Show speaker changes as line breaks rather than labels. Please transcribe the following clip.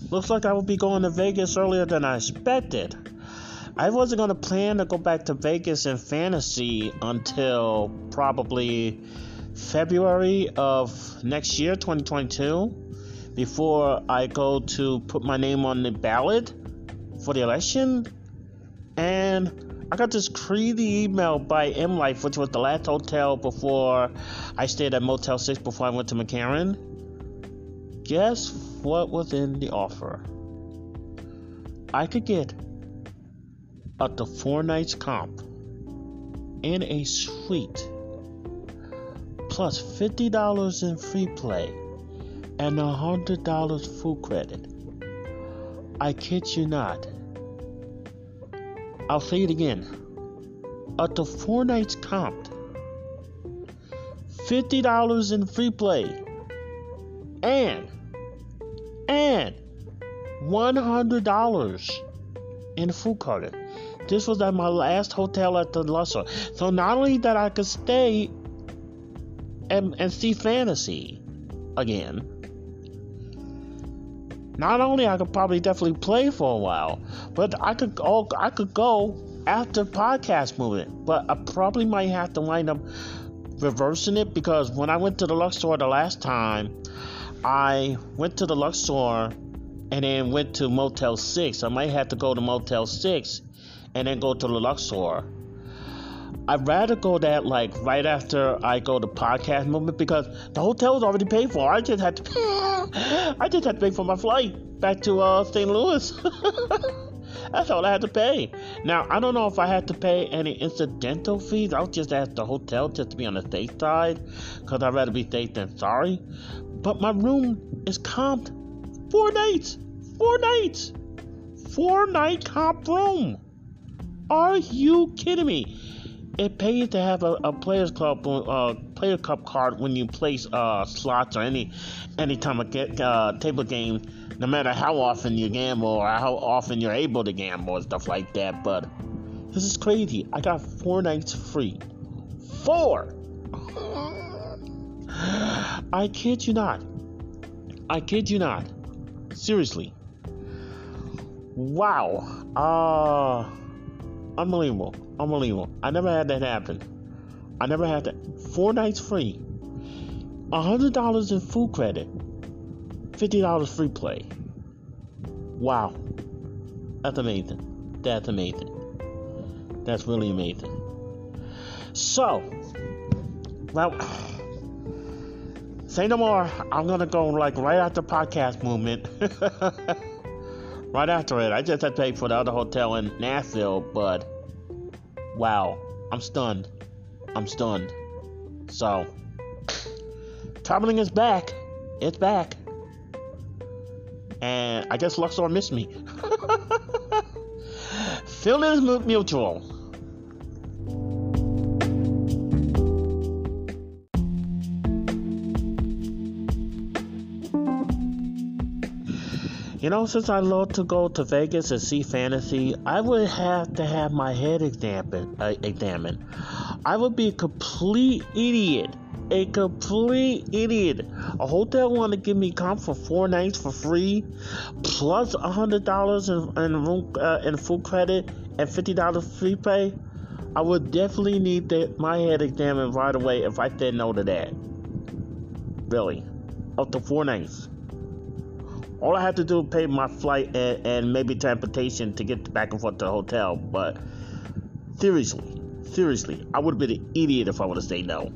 Looks like I will be going to Vegas earlier than I expected. I wasn't going to plan to go back to Vegas in fantasy until probably February of next year, 2022, before I go to put my name on the ballot for the election. And I got this crazy email by M Life, which was the last hotel before I stayed at Motel 6 before I went to McCarran. Guess what was in the offer? I could get up to 4 nights comp in a suite, plus $50 in free play and $100 food credit. I kid you not. I'll say it again. Up to 4 nights comp, $50 in free play, and $100 in food credit. This was at my last hotel at the Luxor. So not only that I could stay and see fantasy again, not only I could probably definitely play for a while, but I could go after podcast movement. But I probably might have to wind up reversing it, because when I went to the Luxor the last time, I went to the Luxor and then went to Motel 6. I might have to go to Motel 6 and then go to the Luxor. I'd rather go that right after I go to podcast movement, because the hotel is already paid for. I just had to pay for my flight back to St. Louis. That's all I had to pay. Now, I don't know if I had to pay any incidental fees. I'll just ask the hotel just to be on the safe side, because I'd rather be safe than sorry. But my room is comped 4 nights. 4-night comp room. Are you kidding me? It pays to have a Players Club Player Cup card when you place slots or any time of table game, no matter how often you gamble or how often you're able to gamble and stuff like that. But this is crazy. I got 4 nights free. 4. I kid you not. Seriously. Wow. Unbelievable. I never had that happen. 4 nights free. $100 in food credit. $50 free play. Wow. That's amazing. That's really amazing. So, well, say no more. I'm gonna go right after podcast movement. Right after it. I just had to pay for the other hotel in Nashville, but wow, I'm stunned. So, traveling is back. It's back. And I guess Luxor missed me. Feeling is mutual. Since I love to go to Vegas and see fantasy, I would have to have my head examined. I would be a complete idiot. A hotel wanted to give me comp for 4 nights for free, plus $100 in food credit and $50 free pay. I would definitely need my head examined right away if I said no to that. Really, up to 4 nights. All I had to do was pay my flight and maybe transportation to get back and forth to the hotel. But seriously, I would have been an idiot if I would have said no.